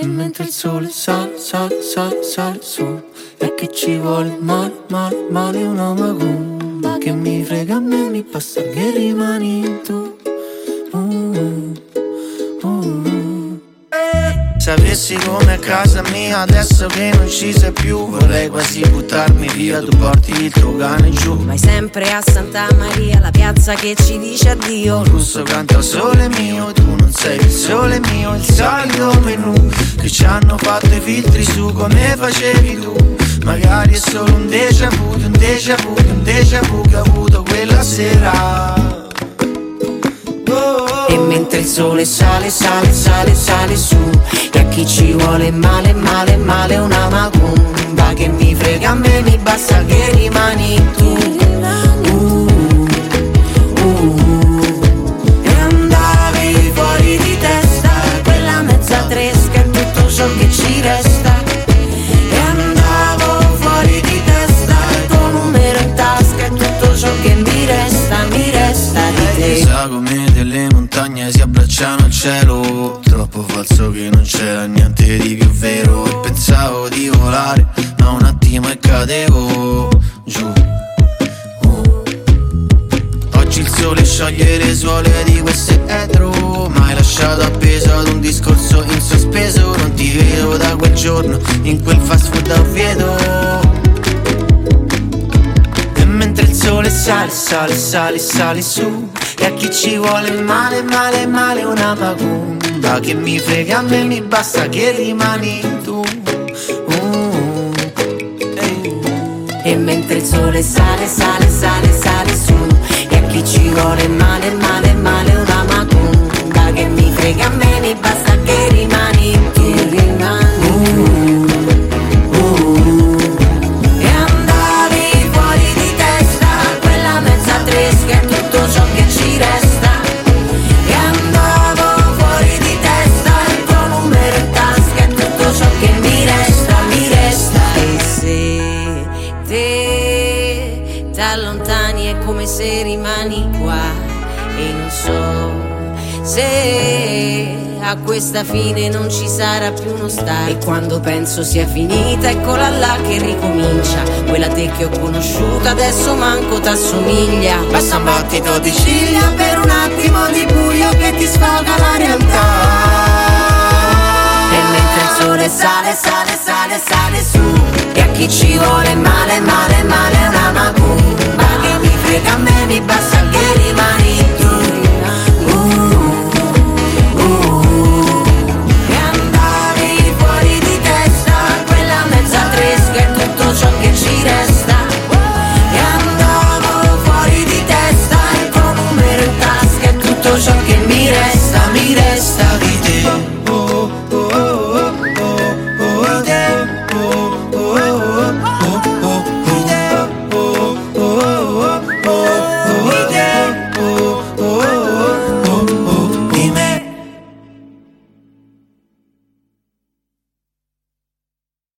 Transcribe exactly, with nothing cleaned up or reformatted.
mentre il sole sale, sale, sale, sale su, e che ci vuole male, male, male una macumba. Che mi frega a me, mi basta che rimani tu. uh, uh, uh. Sapessi come a casa mia adesso che non ci sei più, vorrei quasi buttarmi via, tu porti il tuo cane giù. Vai sempre a Santa Maria, la piazza che ci dice addio. Il russo canta sole mio, tu non sei il sole mio, il solito menù che ci hanno fatto i filtri su come facevi tu. Magari è solo un déjà vu, un déjà vu, un déjà vu che ho avuto quella sera. E mentre il sole sale, sale, sale, sale su, e a chi ci vuole male, male, male una macumba. Che mi frega a me, mi basta che rimani tu. uh, uh. E andavi fuori di testa, quella mezza tresca è tutto ciò che ci resta. E andavo fuori di testa, il tuo numero in tasca è tutto ciò che mi resta, mi resta di te. Sagome delle montagne si abbracciano al cielo, troppo falso che non c'era niente di più vero. E pensavo di volare, ma un attimo e cadevo giù. uh. Oggi il sole scioglie le suole di queste etro, ma hai lasciato appeso ad un discorso in sospeso. Non ti vedo da quel giorno in quel fast food a Oviedo. E mentre il sole sale, sale, sale, sale su, e a chi ci vuole male, male, male una macumba. Che mi frega a me, mi basta che rimani tu. uh, hey. E mentre il sole sale, sale, sale, sale su, e a chi ci vuole male, male, male una macumba. Che mi frega a me, mi basta che rimani tu. Rimani uh, uh. E andavi fuori di testa, quella mezza tresca è tutto ciò che ci resta. E andavo fuori di testa, il tuo numero in tasca è tutto ciò che mi resta, mi resta. E se te t'allontani è come se rimani qua, e non so se a questa fine non ci sarà più uno start. E quando penso sia finita, eccola là che ricomincia. Quella te che ho conosciuta adesso manco t'assomiglia. Basta un battito di ciglia per un attimo di buio che ti sfoga la realtà. E mentre il sole sale, sale, sale, sale su, e a chi ci vuole male, male, male una macumba. Che mi frega a me, mi basta che rimani